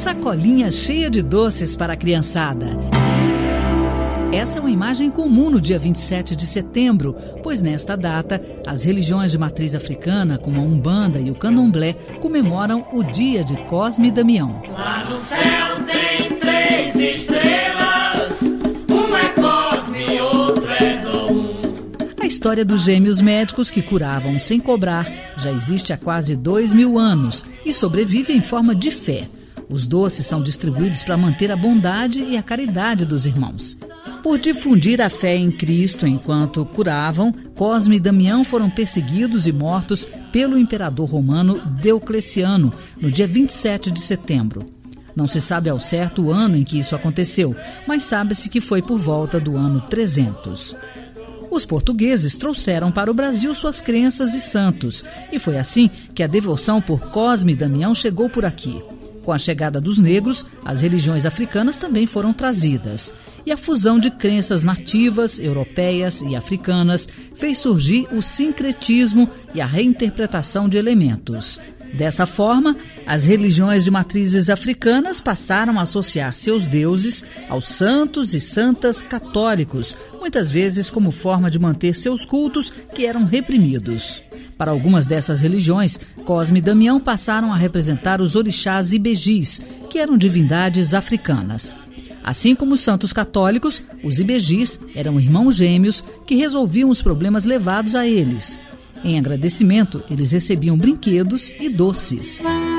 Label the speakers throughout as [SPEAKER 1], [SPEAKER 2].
[SPEAKER 1] sacolinha cheia de doces para a criançada. Essa é uma imagem comum no dia 27 de setembro, pois nesta data, as religiões de matriz africana, como a Umbanda e o Candomblé, comemoram o dia de Cosme e Damião.
[SPEAKER 2] Lá no céu tem 3 estrelas, um é Cosme, outro é Dom.
[SPEAKER 1] A história dos gêmeos médicos que curavam sem cobrar já existe há quase 2000 anos e sobrevive em forma de fé. Os doces são distribuídos para manter a bondade e a caridade dos irmãos. Por difundir a fé em Cristo enquanto curavam, Cosme e Damião foram perseguidos e mortos pelo imperador romano Diocleciano no dia 27 de setembro. Não se sabe ao certo o ano em que isso aconteceu, mas sabe-se que foi por volta do ano 300. Os portugueses trouxeram para o Brasil suas crenças e santos, e foi assim que a devoção por Cosme e Damião chegou por aqui. Com a chegada dos negros, as religiões africanas também foram trazidas. E a fusão de crenças nativas, europeias e africanas fez surgir o sincretismo e a reinterpretação de elementos. Dessa forma, as religiões de matrizes africanas passaram a associar seus deuses aos santos e santas católicos, muitas vezes como forma de manter seus cultos que eram reprimidos. Para algumas dessas religiões, Cosme e Damião passaram a representar os orixás ibejis, que eram divindades africanas. Assim como os santos católicos, os ibejis eram irmãos gêmeos que resolviam os problemas levados a eles. Em agradecimento, eles recebiam brinquedos e doces.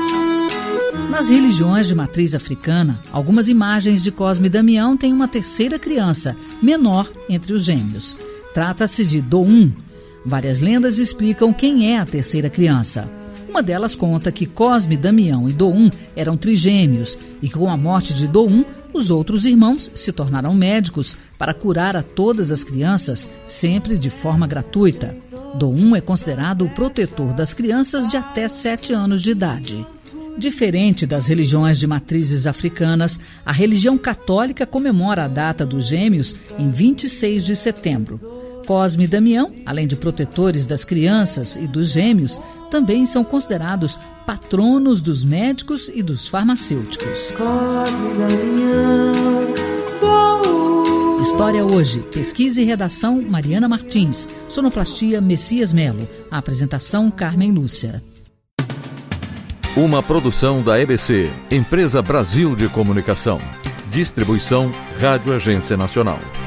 [SPEAKER 1] Nas religiões de matriz africana, algumas imagens de Cosme e Damião têm uma terceira criança, menor entre os gêmeos. Trata-se de Doum. Várias lendas explicam quem é a terceira criança. Uma delas conta que Cosme, Damião e Doum eram trigêmeos e que com a morte de Doum, os outros irmãos se tornaram médicos para curar a todas as crianças, sempre de forma gratuita. Doum é considerado o protetor das crianças de até 7 anos de idade. Diferente das religiões de matrizes africanas, a religião católica comemora a data dos gêmeos em 26 de setembro. Cosme e Damião, além de protetores das crianças e dos gêmeos, também são considerados patronos dos médicos e dos farmacêuticos.
[SPEAKER 2] Cosme e Damião, Doum.
[SPEAKER 1] História hoje. Pesquisa e redação Mariana Martins. Sonoplastia Messias Melo. A apresentação Carmen Lúcia.
[SPEAKER 3] Uma produção da EBC, Empresa Brasil de Comunicação. Distribuição Rádio Agência Nacional.